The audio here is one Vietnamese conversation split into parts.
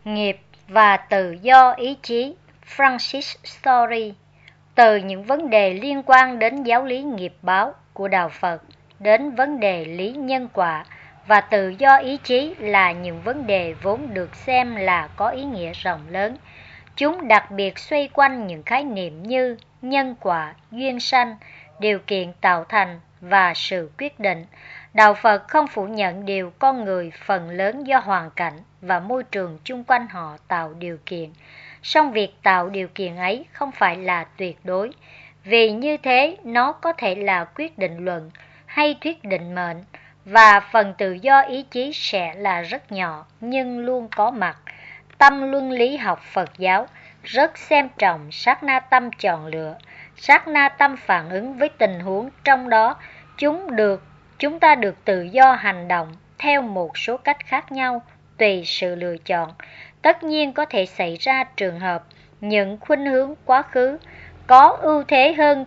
Nghiệp và tự do ý chí, Francis Story. Từ những vấn đề liên quan đến giáo lý nghiệp báo của Đạo Phật đến vấn đề lý nhân quả và tự do ý chí là những vấn đề vốn được xem là có ý nghĩa rộng lớn. Chúng đặc biệt xoay quanh những khái niệm như nhân quả, duyên sanh, điều kiện tạo thành và sự quyết định. Đạo Phật không phủ nhận điều con người phần lớn do hoàn cảnh và môi trường chung quanh họ tạo điều kiện. Song việc tạo điều kiện ấy không phải là tuyệt đối, vì như thế nó có thể là quyết định luận hay thuyết định mệnh, và phần tự do ý chí sẽ là rất nhỏ nhưng luôn có mặt. Tâm luân lý học Phật giáo rất xem trọng sát na tâm chọn lựa, sát na tâm phản ứng với tình huống trong đó. Chúng ta được tự do hành động theo một số cách khác nhau tùy sự lựa chọn. Tất nhiên có thể xảy ra trường hợp những khuynh hướng quá khứ có ưu thế hơn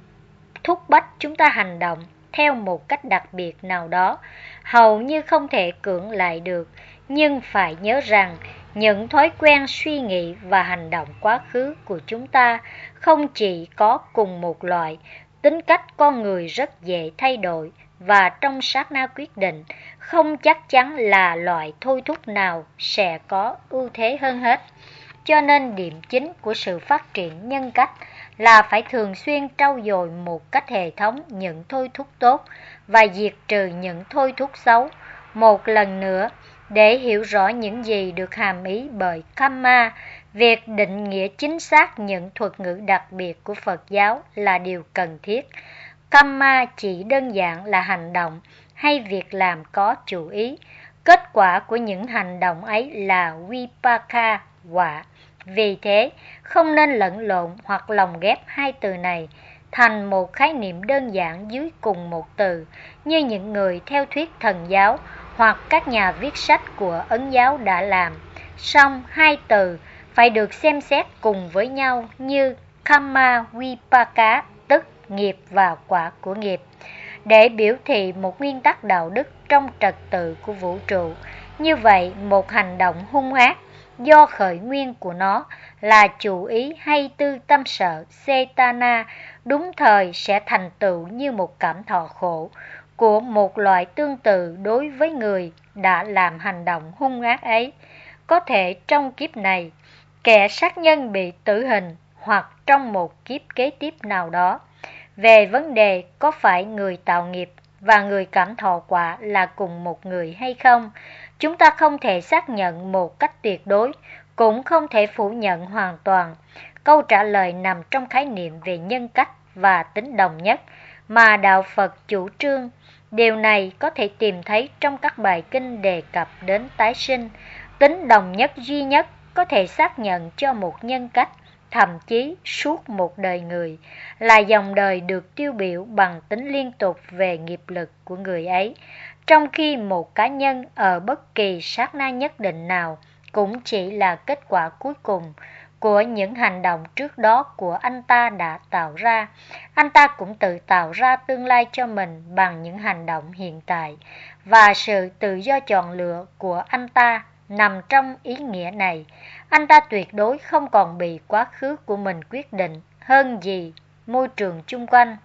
thúc bách chúng ta hành động theo một cách đặc biệt nào đó, hầu như không thể cưỡng lại được. Nhưng phải nhớ rằng những thói quen suy nghĩ và hành động quá khứ của chúng ta không chỉ có cùng một loại. Tính cách con người rất dễ thay đổi, và trong sát na quyết định không chắc chắn là loại thôi thúc nào sẽ có ưu thế hơn hết. Cho nên điểm chính của sự phát triển nhân cách là phải thường xuyên trau dồi một cách hệ thống những thôi thúc tốt và diệt trừ những thôi thúc xấu. Một lần nữa, để hiểu rõ những gì được hàm ý bởi Kamma, việc định nghĩa chính xác những thuật ngữ đặc biệt của Phật giáo là điều cần thiết. Kamma chỉ đơn giản là hành động hay việc làm có chủ ý. Kết quả của những hành động ấy là Vipaka, quả. Vì thế, không nên lẫn lộn hoặc lồng ghép hai từ này thành một khái niệm đơn giản dưới cùng một từ, như những người theo thuyết thần giáo hoặc các nhà viết sách của Ấn giáo đã làm. Song hai từ phải được xem xét cùng với nhau như Kamma Vipaka, tức nghiệp và quả của nghiệp, để biểu thị một nguyên tắc đạo đức trong trật tự của vũ trụ. Như vậy, một hành động hung ác do khởi nguyên của nó là chủ ý hay tư tâm sợ Cetana đúng thời sẽ thành tựu như một cảm thọ khổ của một loại tương tự đối với người đã làm hành động hung ác ấy. Có thể trong kiếp này, kẻ sát nhân bị tử hình hoặc trong một kiếp kế tiếp nào đó. Về vấn đề có phải người tạo nghiệp và người cảm thọ quả là cùng một người hay không, chúng ta không thể xác nhận một cách tuyệt đối, cũng không thể phủ nhận hoàn toàn. Câu trả lời nằm trong khái niệm về nhân cách và tính đồng nhất mà Đạo Phật chủ trương. Điều này có thể tìm thấy trong các bài kinh đề cập đến tái sinh. Tính đồng nhất duy nhất có thể xác nhận cho một nhân cách, thậm chí suốt một đời người, là dòng đời được tiêu biểu bằng tính liên tục về nghiệp lực của người ấy, trong khi một cá nhân ở bất kỳ sát na nhất định nào cũng chỉ là kết quả cuối cùng của những hành động trước đó của anh ta đã tạo ra. Anh ta cũng tự tạo ra tương lai cho mình bằng những hành động hiện tại, và sự tự do chọn lựa của anh ta nằm trong ý nghĩa này. Anh ta tuyệt đối không còn bị quá khứ của mình quyết định hơn gì môi trường chung quanh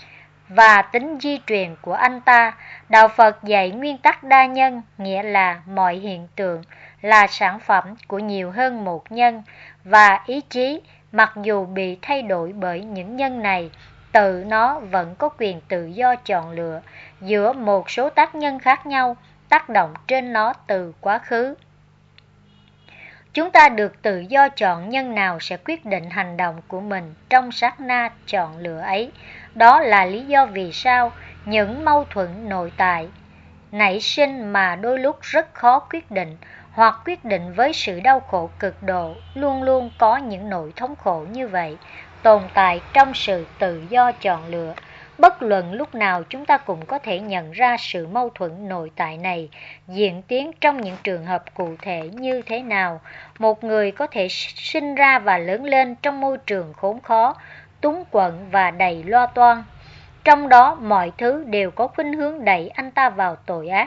và tính di truyền của anh ta. Đạo Phật dạy nguyên tắc đa nhân, nghĩa là mọi hiện tượng là sản phẩm của nhiều hơn một nhân, và ý chí, mặc dù bị thay đổi bởi những nhân này, tự nó vẫn có quyền tự do chọn lựa giữa một số tác nhân khác nhau tác động trên nó từ quá khứ. Chúng ta được tự do chọn nhân nào sẽ quyết định hành động của mình trong sát na chọn lựa ấy. Đó là lý do vì sao những mâu thuẫn nội tại nảy sinh mà đôi lúc rất khó quyết định, hoặc quyết định với sự đau khổ cực độ. Luôn luôn có những nỗi thống khổ như vậy tồn tại trong sự tự do chọn lựa. Bất luận lúc nào chúng ta cũng có thể nhận ra sự mâu thuẫn nội tại này diễn tiến trong những trường hợp cụ thể như thế nào. Một người có thể sinh ra và lớn lên trong môi trường khốn khó, túng quẫn và đầy lo toan. Trong đó mọi thứ đều có khuynh hướng đẩy anh ta vào tội ác.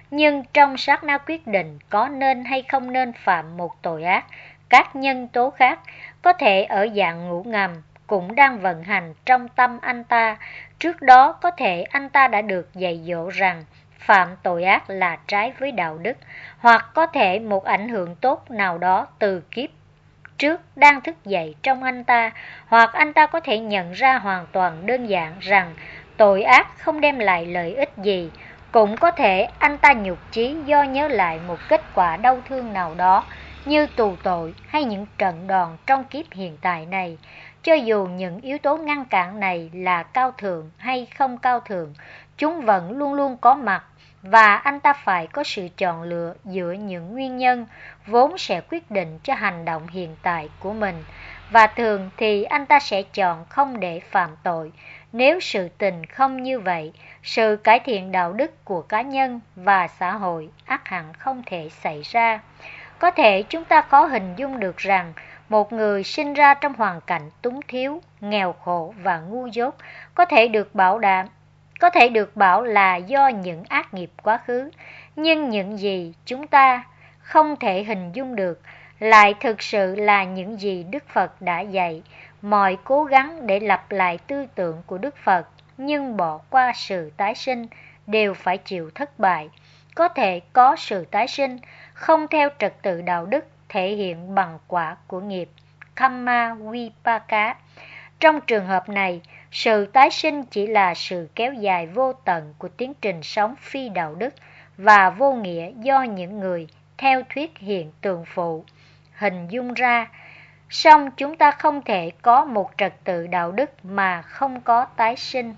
Nhưng trong sát na quyết định có nên hay không nên phạm một tội ác, các nhân tố khác có thể ở dạng ngủ ngầm cũng đang vận hành trong tâm anh ta. Trước đó có thể anh ta đã được dạy dỗ rằng phạm tội ác là trái với đạo đức, hoặc có thể một ảnh hưởng tốt nào đó từ kiếp trước đang thức dậy trong anh ta, hoặc anh ta có thể nhận ra hoàn toàn đơn giản rằng tội ác không đem lại lợi ích gì. Cũng có thể anh ta nhụt chí do nhớ lại một kết quả đau thương nào đó như tù tội hay những trận đòn trong kiếp hiện tại này. Cho dù những yếu tố ngăn cản này là cao thượng hay không cao thượng, chúng vẫn luôn luôn có mặt, và anh ta phải có sự chọn lựa giữa những nguyên nhân vốn sẽ quyết định cho hành động hiện tại của mình, và thường thì anh ta sẽ chọn không để phạm tội. Nếu sự tình không như vậy, sự cải thiện đạo đức của cá nhân và xã hội ắt hẳn không thể xảy ra. Có thể chúng ta khó hình dung được rằng một người sinh ra trong hoàn cảnh túng thiếu, nghèo khổ và ngu dốt có thể được bảo là do những ác nghiệp quá khứ, nhưng những gì chúng ta không thể hình dung được lại thực sự là những gì Đức Phật đã dạy. Mọi cố gắng để lặp lại tư tưởng của Đức Phật nhưng bỏ qua sự tái sinh đều phải chịu thất bại. Có thể có sự tái sinh không theo trật tự đạo đức thể hiện bằng quả của nghiệp Kamma Vipaka. Trong trường hợp này, sự tái sinh chỉ là sự kéo dài vô tận của tiến trình sống phi đạo đức và vô nghĩa do những người theo thuyết hiện tượng phụ hình dung ra. Song chúng ta không thể có một trật tự đạo đức mà không có tái sinh.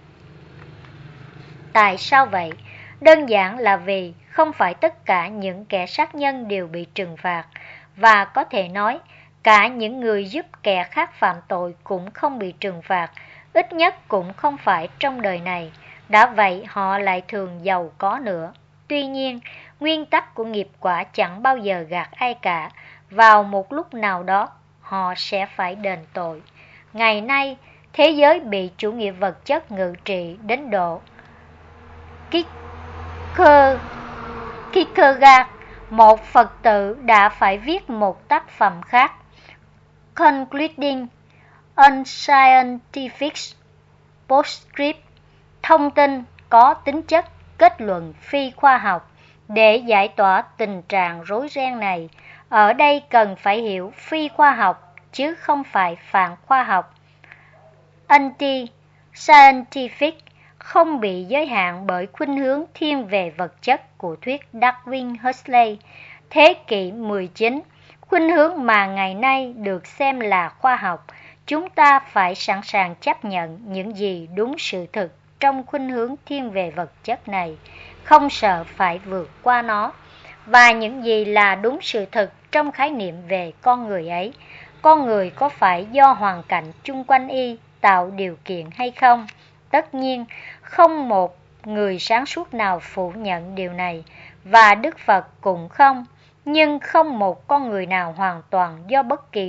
Tại sao vậy? Đơn giản là vì không phải tất cả những kẻ sát nhân đều bị trừng phạt, và có thể nói cả những người giúp kẻ khác phạm tội cũng không bị trừng phạt, ít nhất cũng không phải trong đời này. Đã vậy họ lại thường giàu có nữa. Tuy nhiên, nguyên tắc của nghiệp quả chẳng bao giờ gạt ai cả. Vào một lúc nào đó, họ sẽ phải đền tội. Ngày nay, thế giới bị chủ nghĩa vật chất ngự trị đến độ Kierkegaard, một Phật tử, đã phải viết một tác phẩm khác, Concluding Unscientific Postscript, thông tin có tính chất kết luận phi khoa học. Để giải tỏa tình trạng rối ren này, ở đây cần phải hiểu phi khoa học chứ không phải phản khoa học. Anti-scientific không bị giới hạn bởi khuynh hướng thiên về vật chất của thuyết Darwin Huxley. Thế kỷ 19, khuynh hướng mà ngày nay được xem là khoa học, chúng ta phải sẵn sàng chấp nhận những gì đúng sự thực trong khuynh hướng thiên về vật chất này, không sợ phải vượt qua nó. Và những gì là đúng sự thực trong khái niệm về con người ấy, con người có phải do hoàn cảnh chung quanh y tạo điều kiện hay không? Tất nhiên, không một người sáng suốt nào phủ nhận điều này, và Đức Phật cũng không, nhưng không một con người nào hoàn toàn do bất kỳ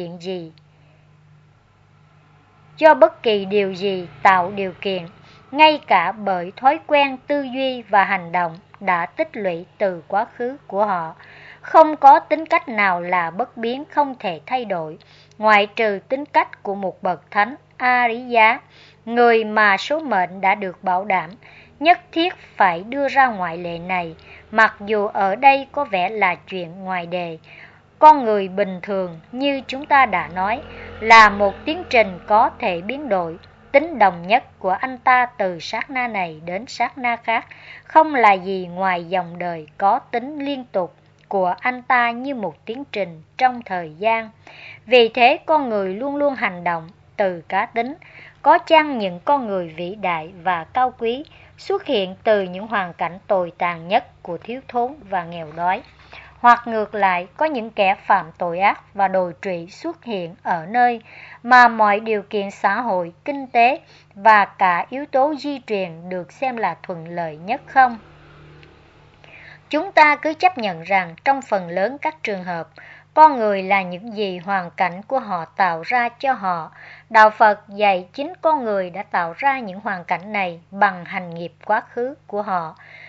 điều gì tạo điều kiện, ngay cả bởi thói quen tư duy và hành động đã tích lũy từ quá khứ của họ. Không có tính cách nào là bất biến không thể thay đổi, ngoại trừ tính cách của một bậc thánh A-rí-giá, người mà số mệnh đã được bảo đảm. Nhất thiết phải đưa ra ngoại lệ này, mặc dù ở đây có vẻ là chuyện ngoài đề. Con người bình thường, như chúng ta đã nói, là một tiến trình có thể biến đổi. Tính đồng nhất của anh ta từ sát na này đến sát na khác không là gì ngoài dòng đời có tính liên tục của anh ta như một tiến trình trong thời gian. Vì thế con người luôn luôn hành động từ cá tính. Có chăng những con người vĩ đại và cao quý xuất hiện từ những hoàn cảnh tồi tàn nhất của thiếu thốn và nghèo đói, hoặc ngược lại có những kẻ phạm tội ác và đồi trụy xuất hiện ở nơi mà mọi điều kiện xã hội, kinh tế và cả yếu tố di truyền được xem là thuận lợi nhất không? Chúng ta cứ chấp nhận rằng trong phần lớn các trường hợp, con người là những gì hoàn cảnh của họ tạo ra cho họ. Đạo Phật dạy chính con người đã tạo ra những hoàn cảnh này bằng hành nghiệp quá khứ của họ.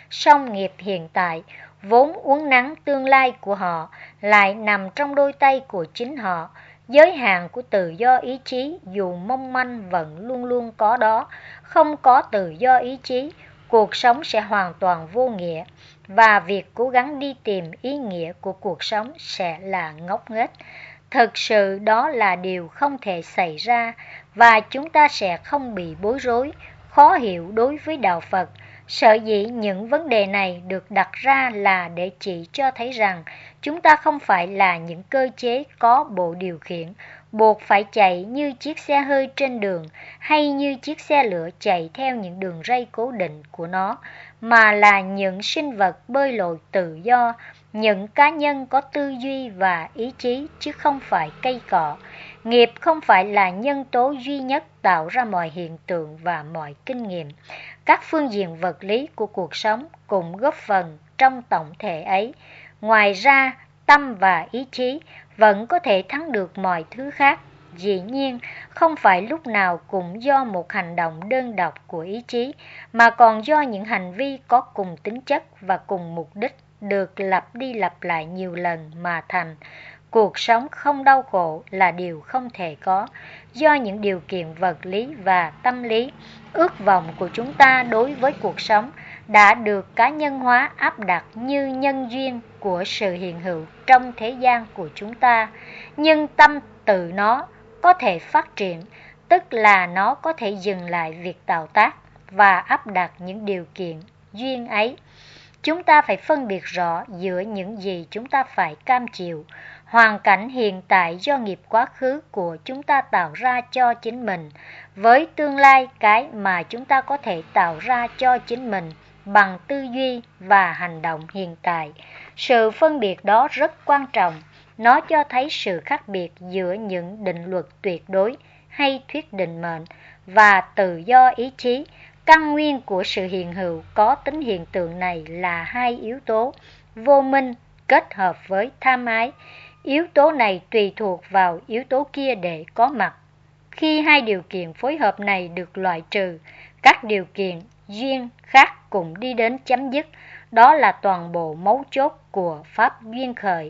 song nghiệp hiện tại, vốn uốn nắn tương lai của họ, lại nằm trong đôi tay của chính họ. Giới hạn của tự do ý chí dù mong manh vẫn luôn luôn có đó. Không có tự do ý chí, cuộc sống sẽ hoàn toàn vô nghĩa, và việc cố gắng đi tìm ý nghĩa của cuộc sống sẽ là ngốc nghếch. Thực sự đó là điều không thể xảy ra, và chúng ta sẽ không bị bối rối, khó hiểu đối với đạo Phật. Sở dĩ những vấn đề này được đặt ra là để chỉ cho thấy rằng chúng ta không phải là những cơ chế có bộ điều khiển, buộc phải chạy như chiếc xe hơi trên đường hay như chiếc xe lửa chạy theo những đường ray cố định của nó, mà là những sinh vật bơi lội tự do, những cá nhân có tư duy và ý chí chứ không phải cây cọ. Nghiệp không phải là nhân tố duy nhất tạo ra mọi hiện tượng và mọi kinh nghiệm. Các phương diện vật lý của cuộc sống cũng góp phần trong tổng thể ấy. Ngoài ra, tâm và ý chí vẫn có thể thắng được mọi thứ khác. Dĩ nhiên, không phải lúc nào cũng do một hành động đơn độc của ý chí, mà còn do những hành vi có cùng tính chất và cùng mục đích được lặp đi lặp lại nhiều lần mà thành. Cuộc sống không đau khổ là điều không thể có, do những điều kiện vật lý và tâm lý. Ước vọng của chúng ta đối với cuộc sống đã được cá nhân hóa áp đặt như nhân duyên của sự hiện hữu trong thế gian của chúng ta. Nhưng tâm tự nó có thể phát triển, tức là nó có thể dừng lại việc tạo tác và áp đặt những điều kiện duyên ấy. Chúng ta phải phân biệt rõ giữa những gì chúng ta phải cam chịu, hoàn cảnh hiện tại do nghiệp quá khứ của chúng ta tạo ra cho chính mình, với tương lai cái mà chúng ta có thể tạo ra cho chính mình bằng tư duy và hành động hiện tại. Sự phân biệt đó rất quan trọng. Nó cho thấy sự khác biệt giữa những định luật tuyệt đối hay thuyết định mệnh và tự do ý chí. Căn nguyên của sự hiện hữu có tính hiện tượng này là hai yếu tố: vô minh kết hợp với tham ái. Yếu tố này tùy thuộc vào yếu tố kia để có mặt. Khi hai điều kiện phối hợp này được loại trừ, các điều kiện duyên khác cũng đi đến chấm dứt. Đó là toàn bộ mấu chốt của pháp duyên khởi,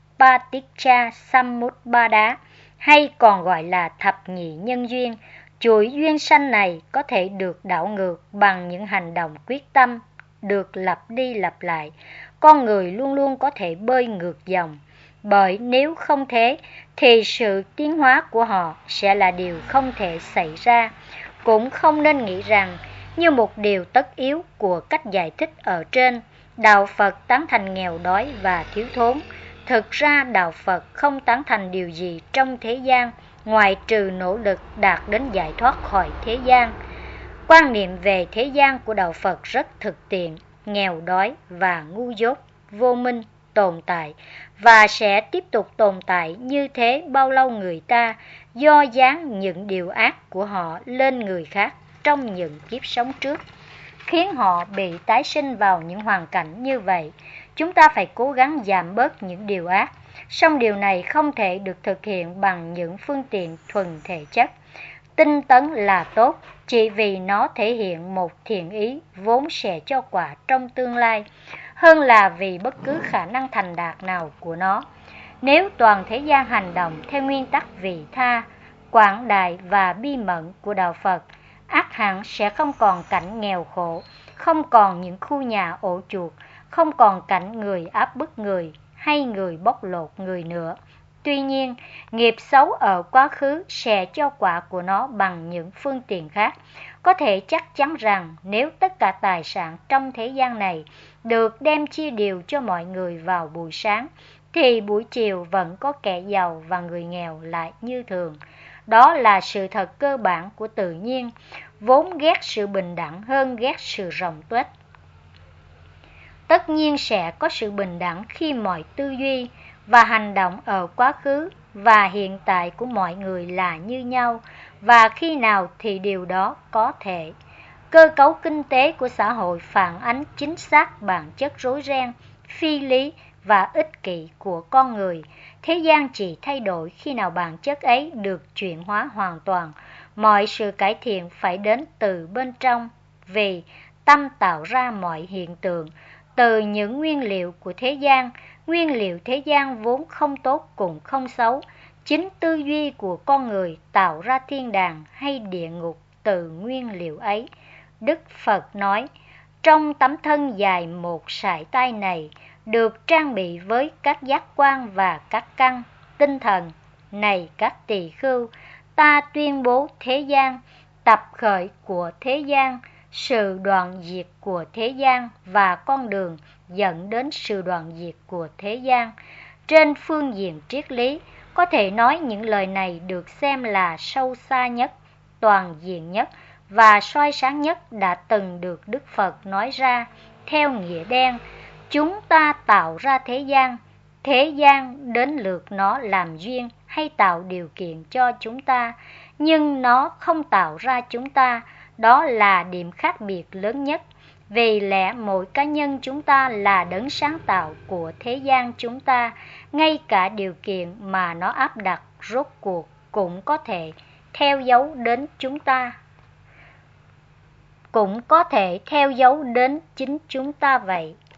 Paticca Samuppada, hay còn gọi là thập nhị nhân duyên. Chuỗi duyên sanh này có thể được đảo ngược bằng những hành động quyết tâm được lặp đi lặp lại. Con người luôn luôn có thể bơi ngược dòng, bởi nếu không thế thì sự tiến hóa của họ sẽ là điều không thể xảy ra. Cũng không nên nghĩ rằng như một điều tất yếu của cách giải thích ở trên, đạo Phật tán thành nghèo đói và thiếu thốn. Thực ra đạo Phật không tán thành điều gì trong thế gian ngoài trừ nỗ lực đạt đến giải thoát khỏi thế gian. Quan niệm về thế gian của đạo Phật rất thực tiễn. Nghèo đói và ngu dốt, vô minh tồn tại và sẽ tiếp tục tồn tại như thế bao lâu người ta do dán những điều ác của họ lên người khác trong những kiếp sống trước, khiến họ bị tái sinh vào những hoàn cảnh như vậy. Chúng ta phải cố gắng giảm bớt những điều ác, song điều này không thể được thực hiện bằng những phương tiện thuần thể chất. Tinh tấn là tốt, chỉ vì nó thể hiện một thiện ý vốn sẽ cho quả trong tương lai, hơn là vì bất cứ khả năng thành đạt nào của nó. Nếu toàn thế gian hành động theo nguyên tắc vị tha, quảng đại và bi mẫn của đạo Phật, ắt hẳn sẽ không còn cảnh nghèo khổ, không còn những khu nhà ổ chuột, không còn cảnh người áp bức người hay người bóc lột người nữa. Tuy nhiên, nghiệp xấu ở quá khứ sẽ cho quả của nó bằng những phương tiện khác. Có thể chắc chắn rằng nếu tất cả tài sản trong thế gian này được đem chia đều cho mọi người vào buổi sáng, thì buổi chiều vẫn có kẻ giàu và người nghèo lại như thường. Đó là sự thật cơ bản của tự nhiên, vốn ghét sự bình đẳng hơn ghét sự rộng tuếch. Tất nhiên sẽ có sự bình đẳng khi mọi tư duy và hành động ở quá khứ và hiện tại của mọi người là như nhau, và khi nào thì điều đó có thể. Cơ cấu kinh tế của xã hội phản ánh chính xác bản chất rối ren, phi lý và ích kỷ của con người. Thế gian chỉ thay đổi khi nào bản chất ấy được chuyển hóa hoàn toàn. Mọi sự cải thiện phải đến từ bên trong, vì tâm tạo ra mọi hiện tượng từ những nguyên liệu của thế gian. Nguyên liệu thế gian vốn không tốt cũng không xấu. Chính tư duy của con người tạo ra thiên đàng hay địa ngục từ nguyên liệu ấy. Đức Phật nói, trong tấm thân dài một sải tay này được trang bị với các giác quan và các căn tinh thần. Này các tỳ khưu, ta tuyên bố thế gian, tập khởi của thế gian, sự đoạn diệt của thế gian và con đường dẫn đến sự đoạn diệt của thế gian. Trên phương diện triết lý, có thể nói những lời này được xem là sâu xa nhất, toàn diện nhất và soi sáng nhất đã từng được Đức Phật nói ra. Theo nghĩa đen, chúng ta tạo ra thế gian đến lượt nó làm duyên hay tạo điều kiện cho chúng ta, nhưng nó không tạo ra chúng ta. Đó là điểm khác biệt lớn nhất. Vì lẽ mỗi cá nhân chúng ta là đấng sáng tạo của thế gian chúng ta, ngay cả điều kiện mà nó áp đặt rốt cuộc cũng có thể theo dấu đến chính chúng ta vậy.